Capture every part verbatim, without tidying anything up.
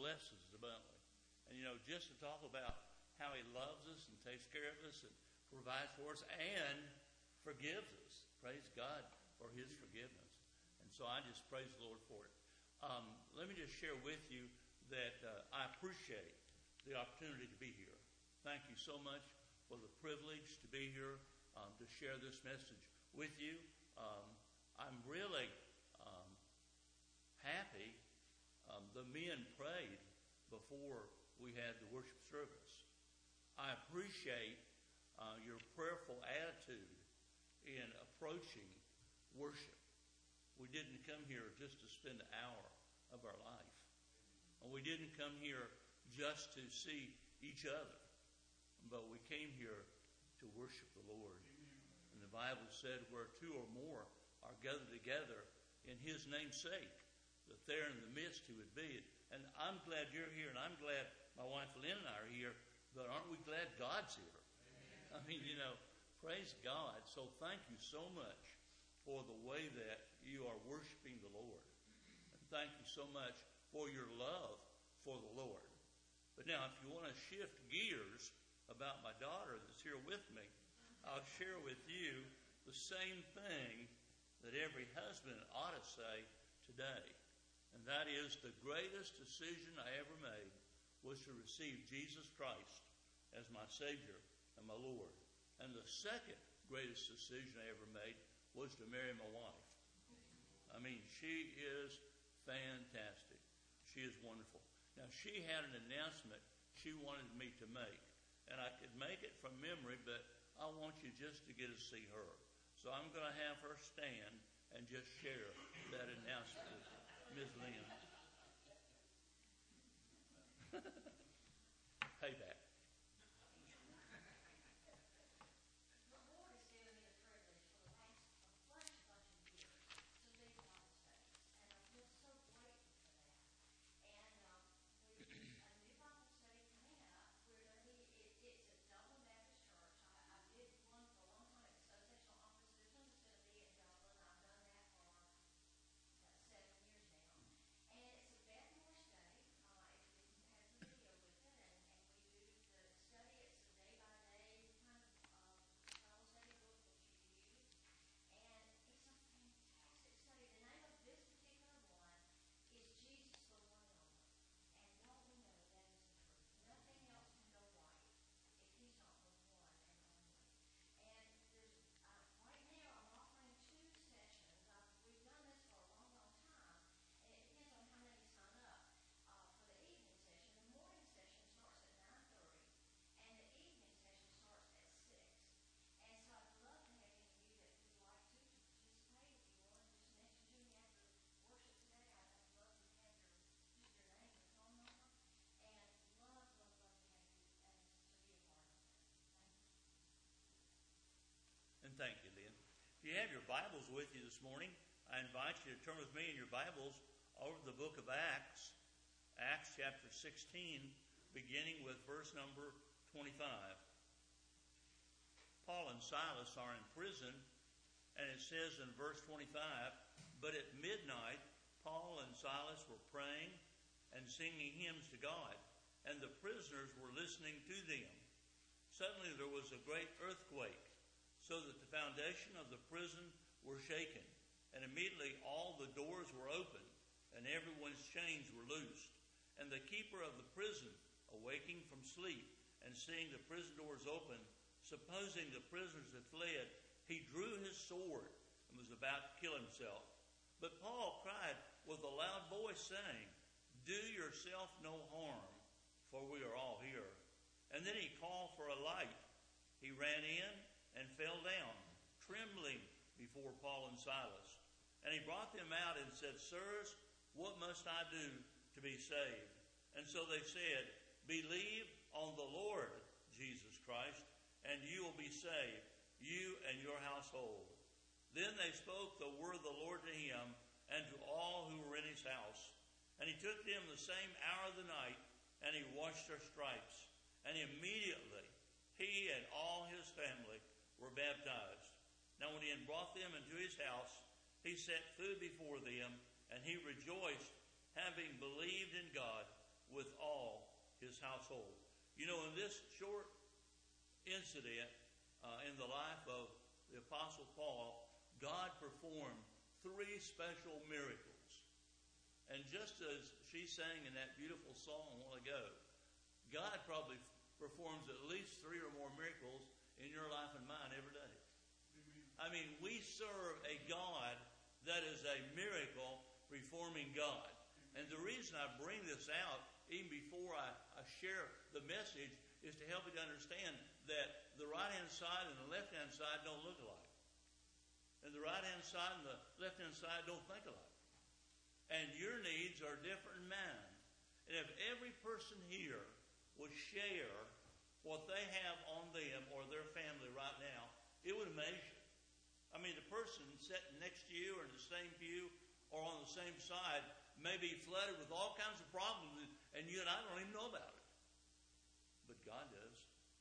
blesses us abundantly. And, you know, just to talk about how He loves us and takes care of us and provides for us and forgives us. Praise God for His forgiveness. And so I just praise the Lord for it. Um, let me just share with you that uh, I appreciate the opportunity to be here. Thank you so much for the privilege to be here um, to share this message with you. Um, I'm really um, happy. Um, the men prayed before we had the worship service. I appreciate uh, your prayerful attitude in approaching worship. We didn't come here just to spend an hour of our life. And we didn't come here just to see each other. But we came here to worship the Lord. And the Bible said where two or more are gathered together in His name's sake, that there in the midst He would be. And I'm glad you're here, and I'm glad my wife Lynn and I are here, but aren't we glad God's here? Amen. I mean, you know, praise God. So thank you so much for the way that you are worshiping the Lord. And thank you so much for your love for the Lord. But now, if you want to shift gears about my daughter that's here with me, I'll share with you the same thing that every husband ought to say today. And that is, the greatest decision I ever made was to receive Jesus Christ as my Savior and my Lord. And the second greatest decision I ever made was to marry my wife. I mean, she is fantastic. She is wonderful. Now, she had an announcement she wanted me to make. And I could make it from memory, but I want you just to get to see her. So I'm going to have her stand and just share that announcement with you. Miz Lynn. Payback. Thank you, Lynn. If you have your Bibles with you this morning, I invite you to turn with me in your Bibles over the book of Acts, Acts chapter sixteen, beginning with verse number twenty-five. Paul and Silas are in prison, and it says in verse twenty-five, "But at midnight, Paul and Silas were praying and singing hymns to God, and the prisoners were listening to them. Suddenly there was a great earthquake, so that the foundation of the prison were shaken, and immediately all the doors were opened, and everyone's chains were loosed. And the keeper of the prison, awaking from sleep, and seeing the prison doors open, supposing the prisoners had fled, he drew his sword and was about to kill himself. But Paul cried with a loud voice, saying, 'Do yourself no harm, for we are all here.' And then he called for a light. He ran in and fell down, trembling before Paul and Silas. And he brought them out and said, 'Sirs, what must I do to be saved?' And so they said, 'Believe on the Lord Jesus Christ, and you will be saved, you and your household.' Then they spoke the word of the Lord to him and to all who were in his house. And he took them the same hour of the night, and he washed their stripes. And immediately he and all his family were baptized. Now when he had brought them into his house, he set food before them, and he rejoiced, having believed in God, with all his household. You know, in this short incident uh, in the life of the Apostle Paul, God performed three special miracles. And just as she sang in that beautiful song a while ago, God probably performs at least three or more miracles in your life and mine every day. I mean, we serve a God that is a miracle performing God. And the reason I bring this out, even before I, I share the message, is to help you to understand that the right-hand side and the left-hand side don't look alike. And the right-hand side and the left-hand side don't think alike. And your needs are different than mine. And if every person here would share what they have on them or their family right now, it would amaze you. I mean, the person sitting next to you or in the same pew or on the same side may be flooded with all kinds of problems, and you and I don't even know about it. But God does.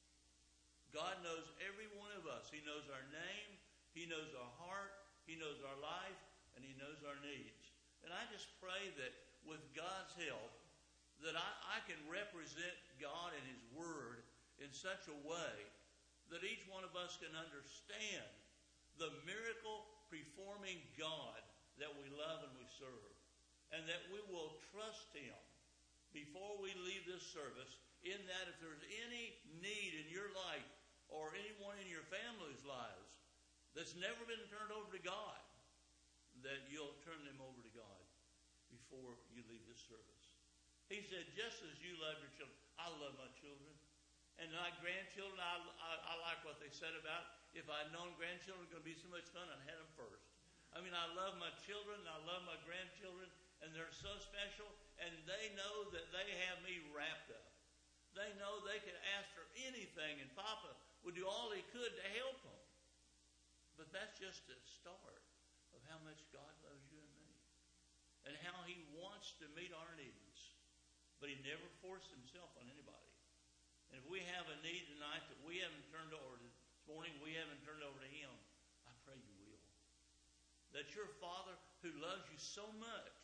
God knows every one of us. He knows our name. He knows our heart. He knows our life. And He knows our needs. And I just pray that with God's help, that I, I can represent God and His Word in such a way that each one of us can understand the miracle-performing God that we love and we serve, and that we will trust Him before we leave this service, in that if there's any need in your life or anyone in your family's lives that's never been turned over to God, that you'll turn them over to God before you leave this service. He said, just as you love your children, I love my children. And my grandchildren, I, I, I like what they said about, if I'd known grandchildren were going to be so much fun, I'd had them first. I mean, I love my children, and I love my grandchildren, and they're so special, and they know that they have me wrapped up. They know they could ask for anything, and Papa would do all he could to help them. But that's just a start of how much God loves you and me, and how He wants to meet our needs. But He never forced Himself on anybody. And if we have a need tonight that we haven't turned over this morning, we haven't turned over to Him, I pray you will. That your Father, who loves you so much,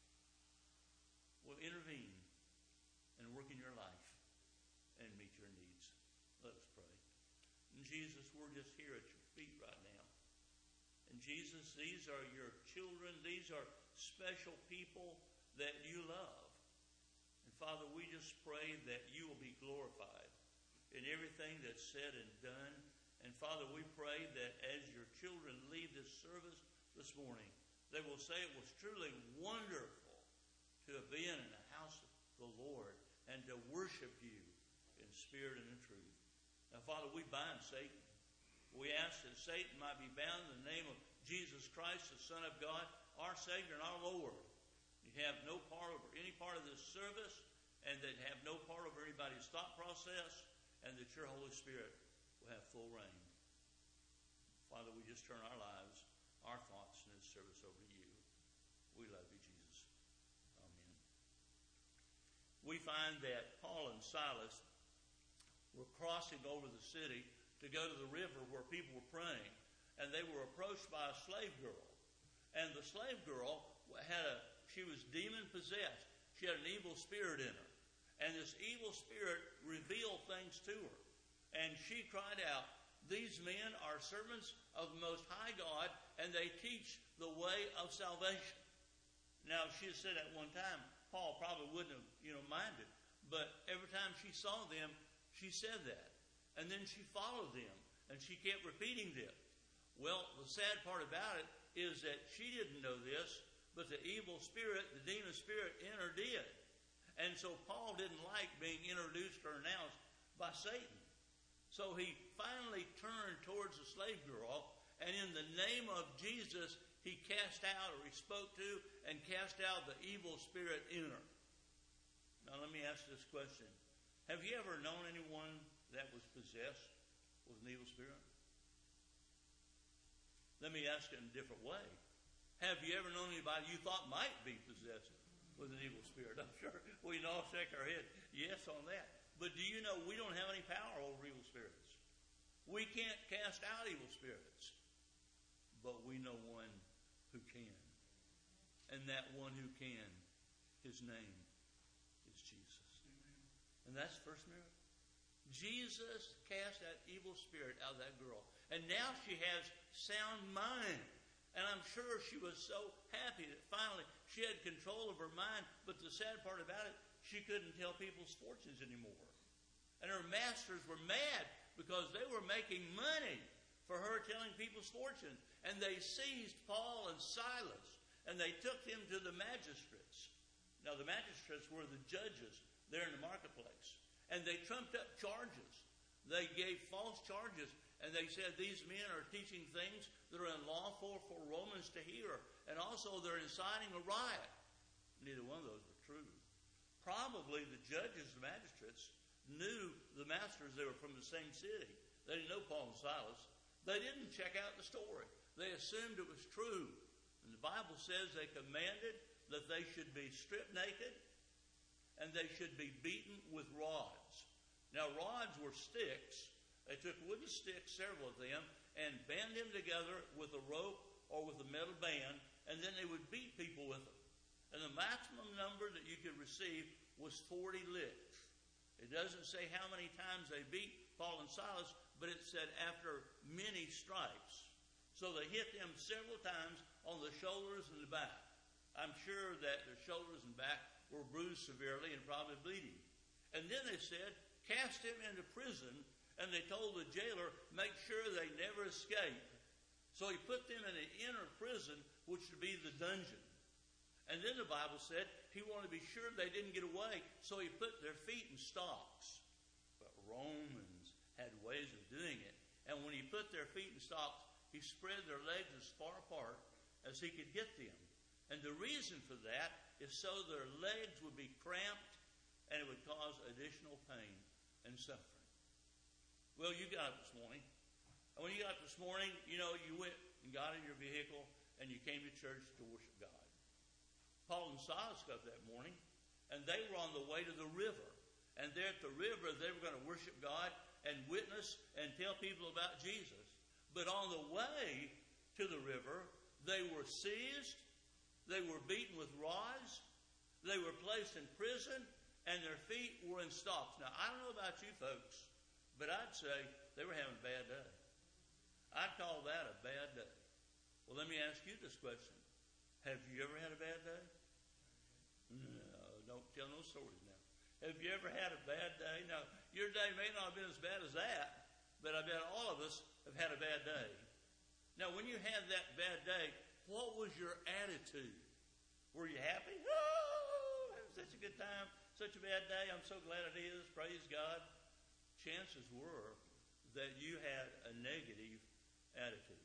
will intervene and work in your life and meet your needs. Let us pray. And Jesus, we're just here at your feet right now. And Jesus, these are your children. These are special people that you love. And Father, we just pray that you will be glorified in everything that's said and done. And Father, we pray that as your children leave this service this morning, they will say it was truly wonderful to have been in the house of the Lord and to worship you in spirit and in truth. Now, Father, we bind Satan. We ask that Satan might be bound in the name of Jesus Christ, the Son of God, our Savior and our Lord. You have no part over any part of this service, and that have no part over anybody's thought process, and that your Holy Spirit will have full reign. Father, we just turn our lives, our thoughts in this service over to you. We love you, Jesus. Amen. We find that Paul and Silas were crossing over the city to go to the river where people were praying, and they were approached by a slave girl. And the slave girl had a, she was demon possessed. She had an evil spirit in her. And this evil spirit revealed things to her. And she cried out, these men are servants of the Most High God, and they teach the way of salvation. Now, she had said at one time, Paul probably wouldn't have, you know, minded. But every time she saw them, she said that. And then she followed them, and she kept repeating them. Well, the sad part about it is that she didn't know this, but the evil spirit, the demon spirit in her did. And so Paul didn't like being introduced or announced by Satan. So he finally turned towards the slave girl, and in the name of Jesus, he cast out, or he spoke to, and cast out the evil spirit in her. Now let me ask this question. Have you ever known anyone that was possessed with an evil spirit? Let me ask it in a different way. Have you ever known anybody you thought might be possessed with an evil spirit? I'm sure we can all shake our head yes on that. But do you know we don't have any power over evil spirits? We can't cast out evil spirits. But we know one who can. And that one who can, his name is Jesus. that's the first miracle. Jesus cast that evil spirit out of that girl. And now she has sound mind. And I'm sure she was so happy that finally she had control of her mind. But the sad part about it, she couldn't tell people's fortunes anymore. And her masters were mad because they were making money for her telling people's fortunes. And they seized Paul and Silas, and they took them to the magistrates. Now, the magistrates were the judges there in the marketplace. And they trumped up charges. They gave false charges, and they said these men are teaching things that are unlawful for Romans to hear. And also they're inciting a riot. Neither one of those were true. Probably the judges, the magistrates, knew the masters. They were from the same city. They didn't know Paul and Silas. They didn't check out the story. They assumed it was true. And the Bible says they commanded that they should be stripped naked and they should be beaten with rods. Now, rods were sticks. They took wooden sticks, several of them, and band them together with a rope or with a metal band, and then they would beat people with them. And the maximum number that you could receive was forty licks. It doesn't say how many times they beat Paul and Silas, but it said after many stripes. So they hit them several times on the shoulders and the back. I'm sure that their shoulders and back were bruised severely and probably bleeding. And then they said, cast him into prison, and they told the jailer, make sure they never escape. So he put them in an inner prison, which would be the dungeon. And then the Bible said he wanted to be sure they didn't get away, so he put their feet in stocks. But Romans had ways of doing it. And when he put their feet in stocks, he spread their legs as far apart as he could get them. And the reason for that is so their legs would be cramped and it would cause additional pain and suffering. Well, you got up this morning. And when you got up this morning, you know, you went and got in your vehicle and you came to church to worship God. Paul and Silas got up that morning, and they were on the way to the river. And there at the river, they were going to worship God and witness and tell people about Jesus. But on the way to the river, they were seized, they were beaten with rods, they were placed in prison, and their feet were in stocks. Now, I don't know about you folks, but I'd say they were having a bad day. I'd call that a bad day. Well, let me ask you this question. Have you ever had a bad day? No, don't tell no stories now. Have you ever had a bad day? Now, your day may not have been as bad as that, but I bet all of us have had a bad day. Now, when you had that bad day, what was your attitude? Were you happy? Oh, it was such a good time, such a bad day. I'm so glad it is. Praise God. Chances were that you had a negative attitude.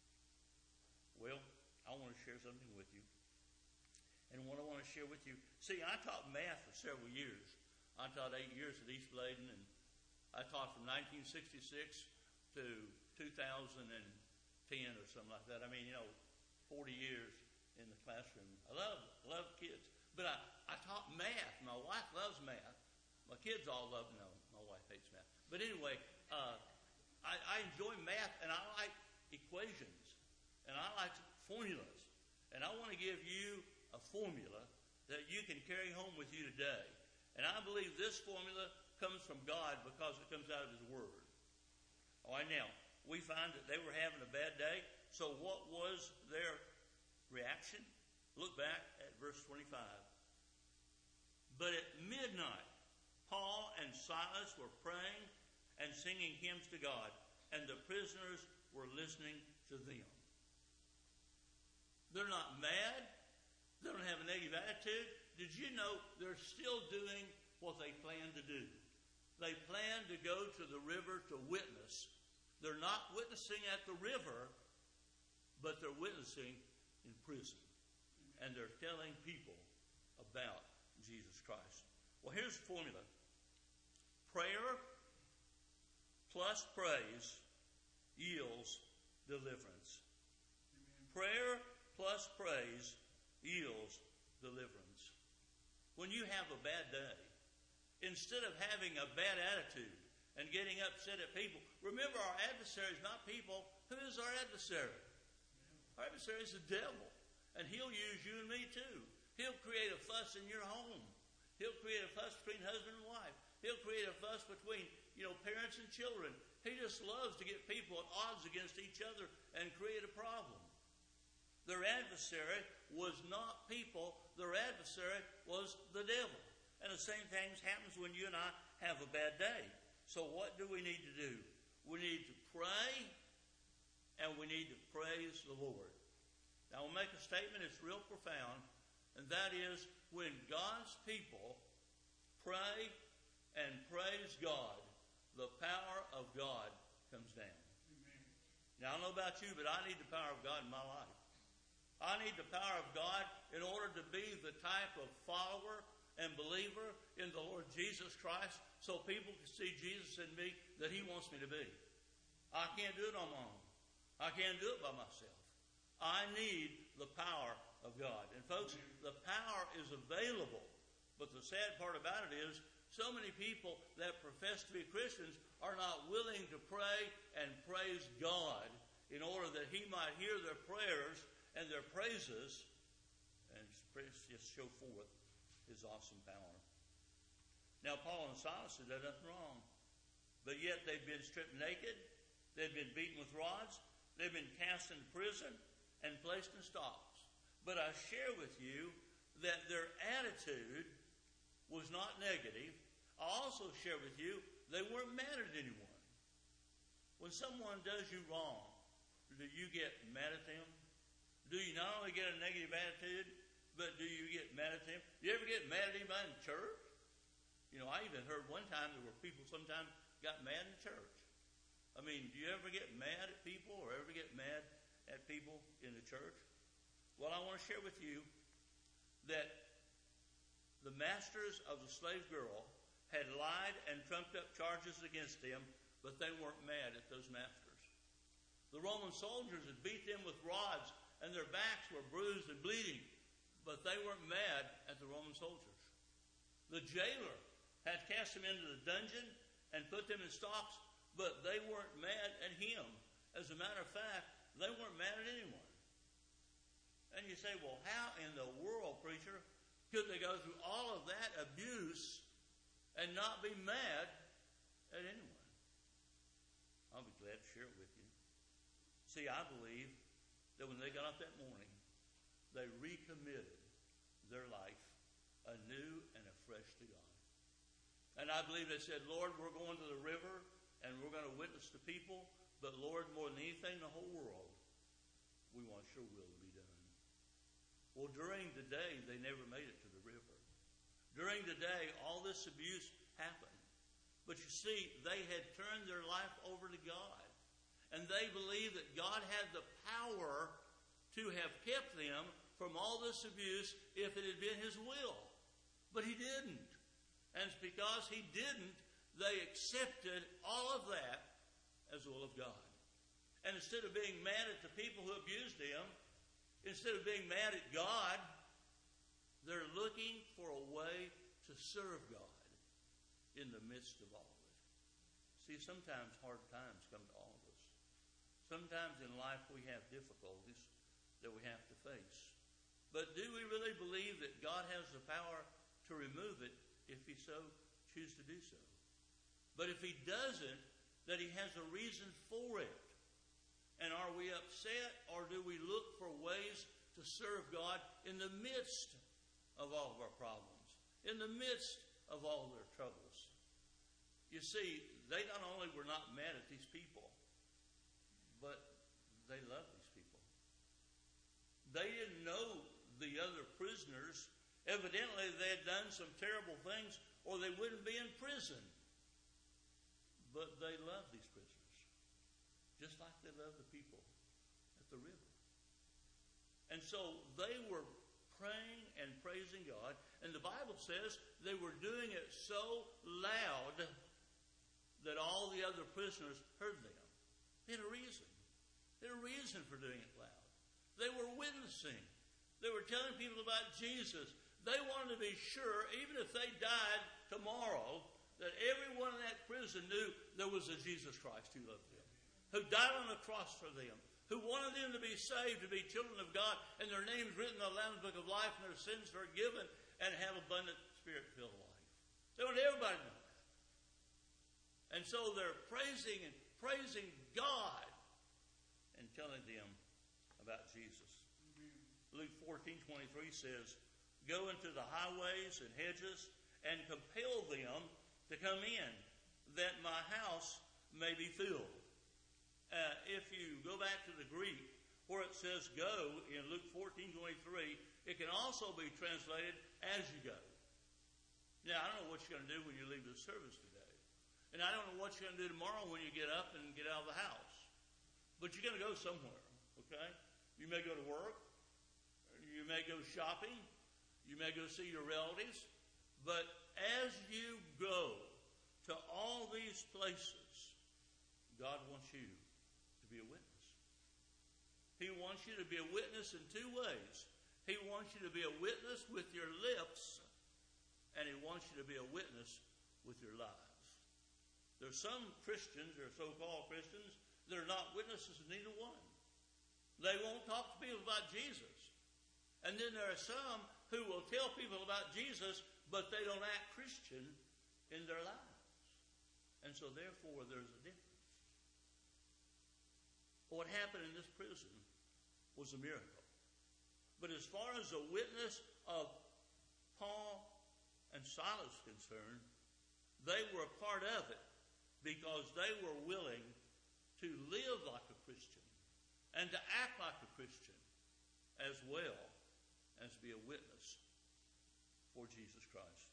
Well, I want to share something with you. And what I want to share with you, see, I taught math for several years. I taught eight years at East Bladen, and I taught from nineteen sixty-six to two thousand ten or something like that. I mean, you know, forty years in the classroom. I love love kids. But I, I taught math. My wife loves math. My kids all love, no, my wife hates math. But anyway, uh, I, I enjoy math, and I like equations, and I like formulas. And I want to give you a formula that you can carry home with you today. And I believe this formula comes from God because it comes out of His Word. All right, now, we find that they were having a bad day. So what was their reaction? Look back at verse twenty-five. But at midnight, Paul and Silas were praying and singing hymns to God, and the prisoners were listening to them. They're not mad. They don't have a negative attitude. Did you know they're still doing what they planned to do? They plan to go to the river to witness. They're not witnessing at the river, but they're witnessing in prison. And they're telling people about Jesus Christ. Well, here's the formula. Prayer plus praise yields deliverance. Prayer plus praise yields deliverance. When you have a bad day, instead of having a bad attitude and getting upset at people, remember our adversary is not people. Who is our adversary? Our adversary is the devil. And he'll use you and me too. He'll create a fuss in your home. He'll create a fuss between husband and wife. He'll create a fuss between, you know, parents and children. He just loves to get people at odds against each other and create a problem. Their adversary was not people. Their adversary was the devil. And the same thing happens when you and I have a bad day. So what do we need to do? We need to pray, and we need to praise the Lord. Now, I'll make a statement. It's real profound, and that is when God's people pray and praise God, the power of God comes down. Amen. Now, I don't know about you, but I need the power of God in my life. I need the power of God in order to be the type of follower and believer in the Lord Jesus Christ so people can see Jesus in me that He wants me to be. I can't do it on my own. I can't do it by myself. I need the power of God. And folks, the power is available. But the sad part about it is so many people that profess to be Christians are not willing to pray and praise God in order that He might hear their prayers and their praises and just show forth His awesome power. Now, Paul and Silas had done nothing wrong, but yet they've been stripped naked, they've been beaten with rods, they've been cast into prison and placed in stocks. But I share with you that their attitude was not negative. I also share with you they weren't mad at anyone. When someone does you wrong, do you get mad at them? Do you not only get a negative attitude, but do you get mad at them? Do you ever get mad at anybody in church? You know, I even heard one time there were people sometimes got mad in church. I mean, do you ever get mad at people or ever get mad at people in the church? Well, I want to share with you that the masters of the slave girl had lied and trumped up charges against them, but they weren't mad at those masters. The Roman soldiers had beat them with rods, and their backs were bruised and bleeding, but they weren't mad at the Roman soldiers. The jailer had cast them into the dungeon and put them in stocks, but they weren't mad at him. As a matter of fact, they weren't mad at anyone. And you say, well, how in the world, preacher, could they go through all of that abuse and not be mad at anyone? I'll be glad to share it with you. See, I believe that when they got up that morning, they recommitted their life anew and afresh to God. And I believe they said, Lord, we're going to the river and we're going to witness to people, but Lord, more than anything in the whole world, we want your will to be done. Well, during the day, they never made it to the river. During the day, all this abuse happened. But you see, they had turned their life over to God. And they believed that God had the power to have kept them from all this abuse if it had been His will. But He didn't. And it's because He didn't, they accepted all of that as the will of God. And instead of being mad at the people who abused them, instead of being mad at God, they're looking for a way to serve God in the midst of all of it. See, sometimes hard times come to all of us. Sometimes in life we have difficulties that we have to face. But do we really believe that God has the power to remove it if He so chooses to do so? But if He doesn't, that He has a reason for it. And are we upset, or do we look for ways to serve God in the midst of all of our problems, in the midst of all of their troubles? You see, they not only were not mad at these people, but they loved these people. They didn't know the other prisoners. Evidently, they had done some terrible things, or they wouldn't be in prison. But they loved these prisoners, just like they loved the people at the river. And so they were praying and praising God. And the Bible says they were doing it so loud that all the other prisoners heard them. They had a reason. They had a reason for doing it loud. They were witnessing. They were telling people about Jesus. They wanted to be sure, even if they died tomorrow, that everyone in that prison knew there was a Jesus Christ who loved them, who died on the cross for them, who wanted them to be saved, to be children of God, and their names written in the Lamb's Book of Life, and their sins forgiven, and have abundant Spirit-filled life. They wanted everybody to know that. And so they're praising and praising God and telling them about Jesus. Luke fourteen twenty-three says, go into the highways and hedges and compel them to come in, that my house may be filled. Uh, if you go back to the Greek, where it says go in Luke fourteen twenty-three, it can also be translated as you go. Now, I don't know what you're going to do when you leave the service today. And I don't know what you're going to do tomorrow when you get up and get out of the house. But you're going to go somewhere, okay? You may go to work. You may go shopping. You may go see your relatives. But as you go to all these places, God wants you to be a witness. He wants you to be a witness in two ways. He wants you to be a witness with your lips, and he wants you to be a witness with your lives. There's some Christians, or so-called Christians, that are not witnesses of neither one. They won't talk to people about Jesus. And then there are some who will tell people about Jesus, but they don't act Christian in their lives. And so therefore there's a difference. What happened in this prison was a miracle. But as far as the witness of Paul and Silas is concerned, they were a part of it because they were willing to live like a Christian and to act like a Christian as well as be a witness for Jesus Christ.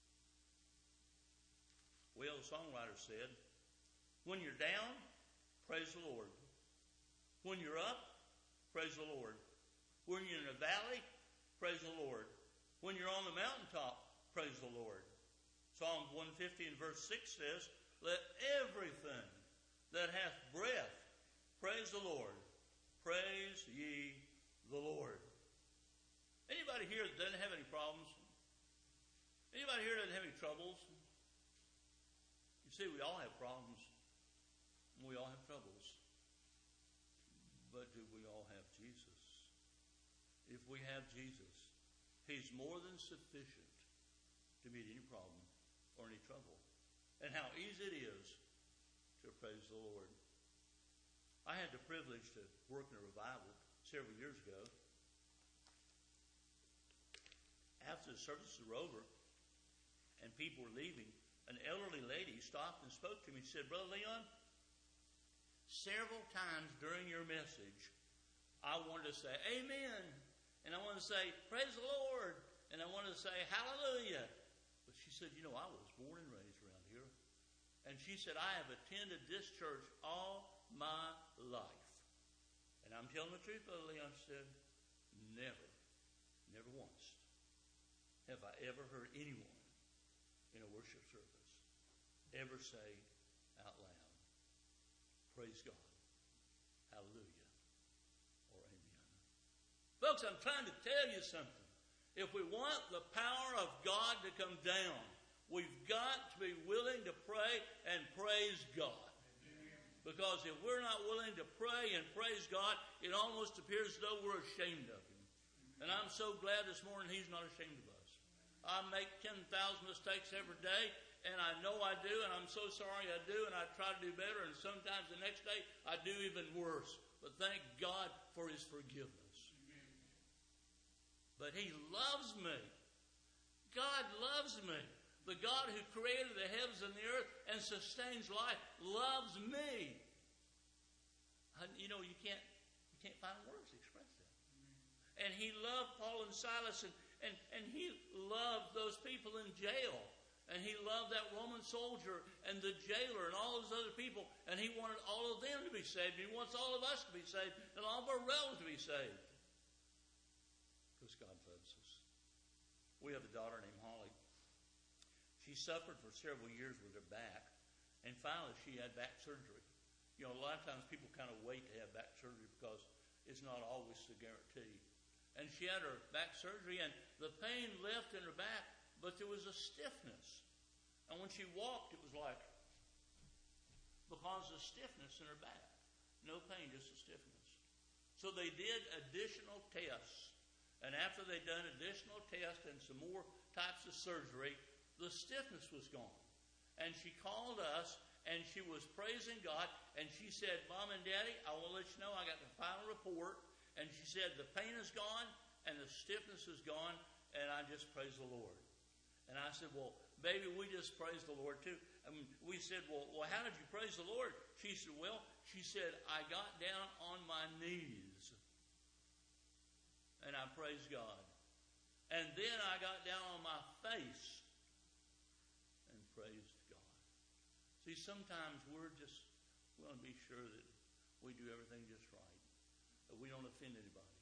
Well, the songwriter said, when you're down, praise the Lord. When you're up, praise the Lord. When you're in a valley, praise the Lord. When you're on the mountaintop, praise the Lord. Psalm one fifty and verse six says, let everything that hath breath praise the Lord. Praise ye the Lord. Anybody here that doesn't have any problems? Anybody here that doesn't have any troubles? You see, we all have problems. We all have troubles. But do we all have Jesus? If we have Jesus, he's more than sufficient to meet any problem or any trouble. And how easy it is to praise the Lord. I had the privilege to work in a revival several years ago. After the services were over and people were leaving, an elderly lady stopped and spoke to me and said, Brother Leon, several times during your message, I wanted to say, Amen. And I wanted to say, Praise the Lord. And I wanted to say, Hallelujah. But she said, you know, I was born and raised around here. And she said, I have attended this church all my life. And I'm telling the truth, Brother Leon said, never, never once have I ever heard anyone in a worship service ever say out loud, praise God, hallelujah, or amen. Folks, I'm trying to tell you something. If we want the power of God to come down, we've got to be willing to pray and praise God. Because if we're not willing to pray and praise God, it almost appears as though we're ashamed of him. And I'm so glad this morning he's not ashamed of us. I make ten thousand mistakes every day, and I know I do, and I'm so sorry I do, and I try to do better, and sometimes the next day I do even worse. But thank God for his forgiveness. But he loves me. God loves me. The God who created the heavens and the earth and sustains life loves me. And, you know, you can't you can't find words to express that. And he loved Paul and Silas, and, and, and he loved those people in jail. And he loved that Roman soldier and the jailer and all those other people. And he wanted all of them to be saved. He wants all of us to be saved and all of our relatives to be saved. Because God loves us. We have a daughter named Holly. She suffered for several years with her back, and finally she had back surgery. You know, a lot of times people kind of wait to have back surgery because it's not always a guarantee. And she had her back surgery, and the pain left in her back, but there was a stiffness. And when she walked, it was like, because of stiffness in her back. No pain, just a stiffness. So they did additional tests. And after they'd done additional tests and some more types of surgery, the stiffness was gone. And she called us and she was praising God, and she said, Mom and Daddy, I want to let you know I got the final report. And she said, the pain is gone, and the stiffness is gone, and I just praise the Lord. And I said, well, baby, we just praise the Lord too. And we said, well, well, how did you praise the Lord? She said, well, she said, I got down on my knees, and I praised God. And then I got down on my face and praised God. See, sometimes we're just, we want to be sure that we do everything just right, that we don't offend anybody.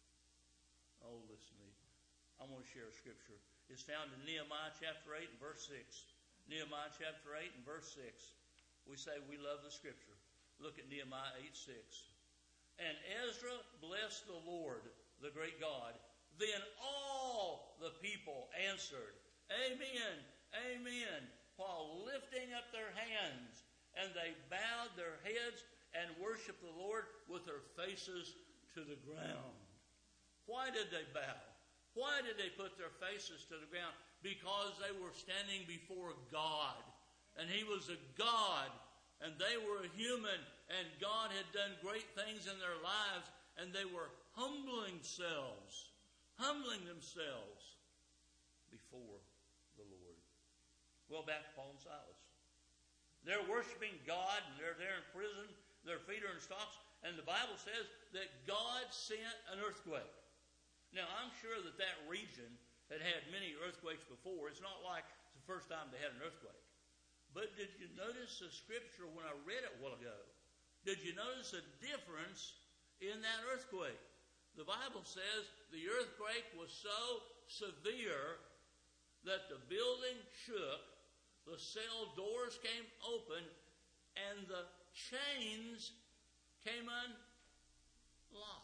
Oh, listen to me. I'm going to share a scripture. It's found in Nehemiah chapter eight and verse six. Nehemiah chapter eight and verse six. We say we love the scripture. Look at Nehemiah eight six. And Ezra blessed the Lord, the great God. Then all the people answered, Amen, Amen, while lifting up their hands. And they bowed their heads and worshiped the Lord with their faces to the ground. Why did they bow? Why did they put their faces to the ground? Because they were standing before God. And He was a God. And they were a human. And God had done great things in their lives. And they were humbling themselves. Humbling themselves before the Lord. Well, back to Paul and Silas. They're worshiping God. And they're there in prison. Their feet are in stocks. And the Bible says that God sent an earthquake. Now, I'm sure that that region had had many earthquakes before. It's not like it's the first time they had an earthquake. But did you notice the scripture when I read it a while ago? Did you notice a difference in that earthquake? The Bible says the earthquake was so severe that the building shook, the cell doors came open, and the chains came unlocked.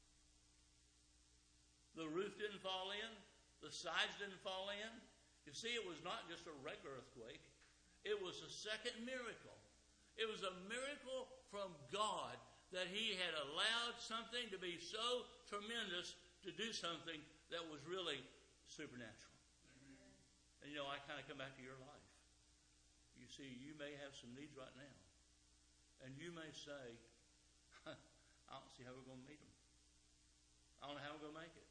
The roof didn't fall in. The sides didn't fall in. You see, it was not just a regular earthquake. It was a second miracle. It was a miracle from God that He had allowed something to be so tremendous to do something that was really supernatural. Amen. And you know, I kind of come back to your life. You see, you may have some needs right now. And you may say, I don't see how we're going to meet them. I don't know how we're going to make it.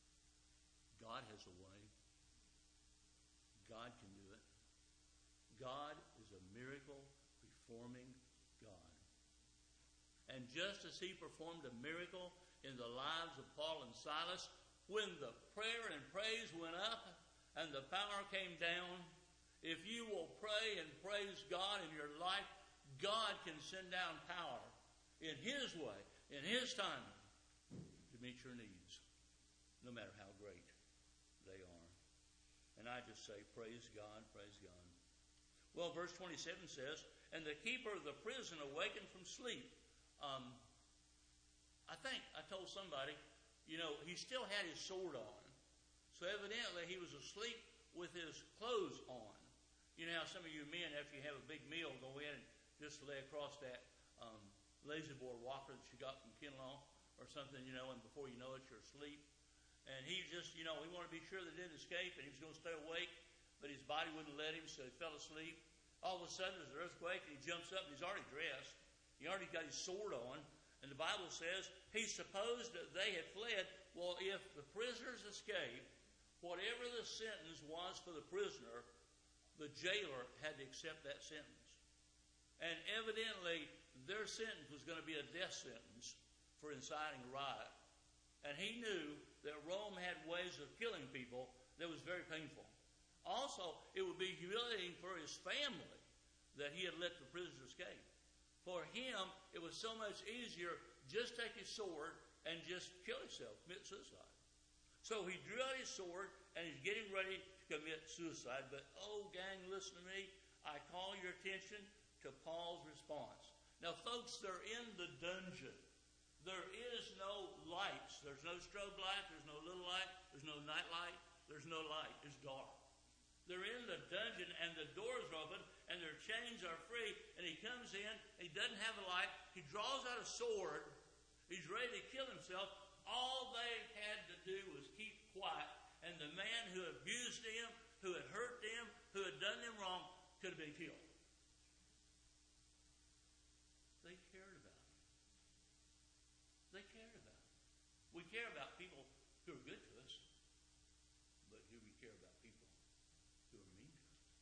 God has a way. God can do it. God is a miracle-performing God. And just as He performed a miracle in the lives of Paul and Silas, when the prayer and praise went up and the power came down, if you will pray and praise God in your life, God can send down power in His way, in His time, to meet your needs, no matter how great they are. And I just say, praise God, praise God. Well, verse twenty-seven says, and the keeper of the prison awakened from sleep. Um, I think I told somebody, you know, he still had his sword on. So evidently he was asleep with his clothes on. You know how some of you men, after you have a big meal, go in and just lay across that um, lazy boy walker that you got from Kinlaw or something, you know, and before you know it, you're asleep. And he just, you know, he wanted to be sure they didn't escape, and he was going to stay awake, but his body wouldn't let him, so he fell asleep. All of a sudden, there's an earthquake, and he jumps up, and he's already dressed. He already got his sword on, and the Bible says he supposed that they had fled. Well, if the prisoners escaped, whatever the sentence was for the prisoner, the jailer had to accept that sentence. And evidently, their sentence was going to be a death sentence for inciting a riot. And he knew that Rome had ways of killing people that was very painful. Also, it would be humiliating for his family that he had let the prisoners escape. For him, it was so much easier just take his sword and just kill himself, commit suicide. So he drew out his sword and he's getting ready to commit suicide. But, oh, gang, listen to me. I call your attention to Paul's response. Now, folks, they're in the dungeon. There is no lights. There's no strobe light. There's no little light. There's no night light. There's no light. It's dark. They're in the dungeon, and the doors are open, and their chains are free. And he comes in. He doesn't have a light. He draws out a sword. He's ready to kill himself. All they had to do was keep quiet. And the man who abused him, who had hurt them, who had done them wrong, could have been killed. We care about people who are good to us, but do we care about people who are mean to us?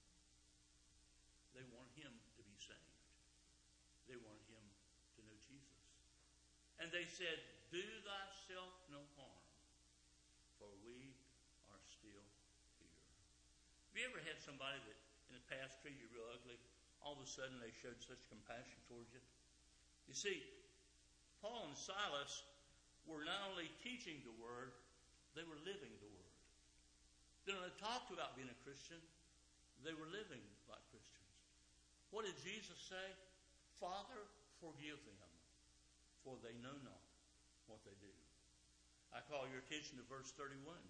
They want him to be saved. They wanted him to know Jesus. And they said, do thyself no harm, for we are still here. Have you ever had somebody that in the past treated you real ugly? All of a sudden they showed such compassion towards you. You see, Paul and Silas were not only teaching the word, they were living the word. Then when they talked about being a Christian, they were living like Christians. What did Jesus say? Father, forgive them, for they know not what they do. I call your attention to verse thirty-one.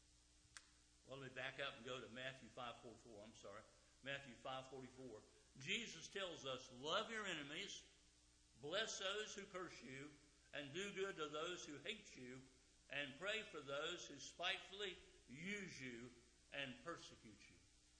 Well, let me back up and go to Matthew five forty-four. I'm sorry. Matthew five forty-four. Jesus tells us, love your enemies, bless those who curse you, and do good to those who hate you, and pray for those who spitefully use you and persecute you.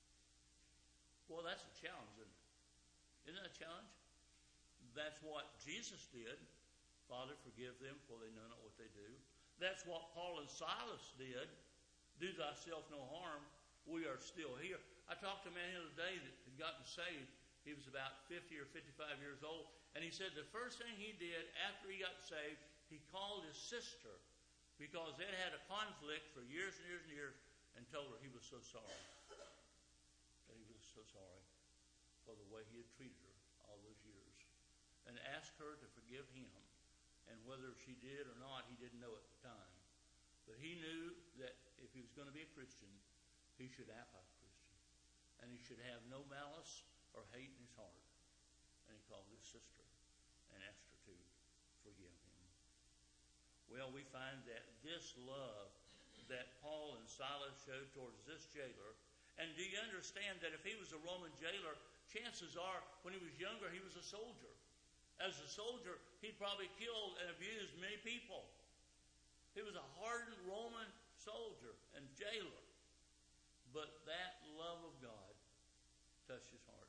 Well, that's a challenge, isn't it? Isn't that a challenge? That's what Jesus did. Father, forgive them, for they know not what they do. That's what Paul and Silas did. Do thyself no harm. We are still here. I talked to a man the other day that had gotten saved. He was about fifty or fifty-five years old. And he said the first thing he did after he got saved, he called his sister because they'd had a conflict for years and years and years, and told her he was so sorry. That he was so sorry for the way he had treated her all those years. And asked her to forgive him. And whether she did or not, he didn't know at the time. But he knew that if he was going to be a Christian, he should act like a Christian. And he should have no malice or hate in his heart. And he called his sister and asked her to forgive him. Well, we find that this love that Paul and Silas showed towards this jailer, and do you understand that if he was a Roman jailer, chances are when he was younger, he was a soldier. As a soldier, he'd probably killed and abused many people. He was a hardened Roman soldier and jailer. But that love of God touched his heart.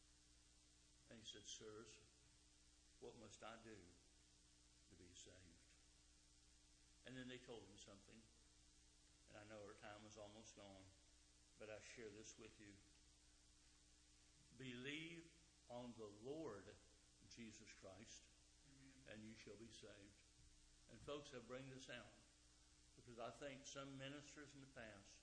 And he said, sirs, what must I do to be saved? And then they told him something. And I know our time is almost gone, but I share this with you. Believe on the Lord Jesus Christ, and you shall be saved. And folks, I bring this out because I think some ministers in the past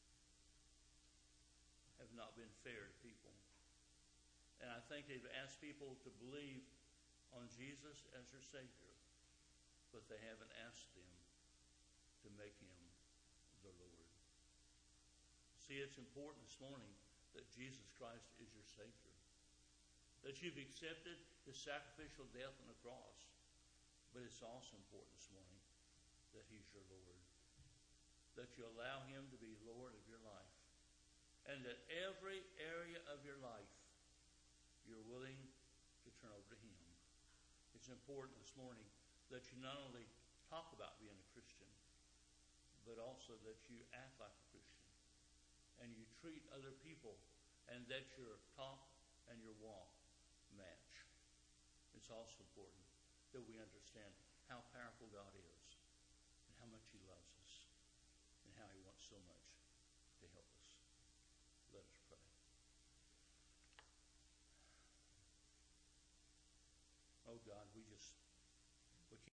have not been fair to people. And I think they've asked people to believe on Jesus as their Savior, but they haven't asked them to make him their Lord. See, it's important this morning that Jesus Christ is your Savior. That you've accepted his sacrificial death on the cross. But it's also important this morning that he's your Lord. That you allow him to be Lord of your life. And that every area of your life you're willing to turn over to him. It's important this morning that you not only talk about being a Christian, but also that you act like a Christian. And you treat other people, and that your talk and your walk match. It's also important that we understand how powerful God is and how much he loves us and how he wants so much to help us. Let us pray.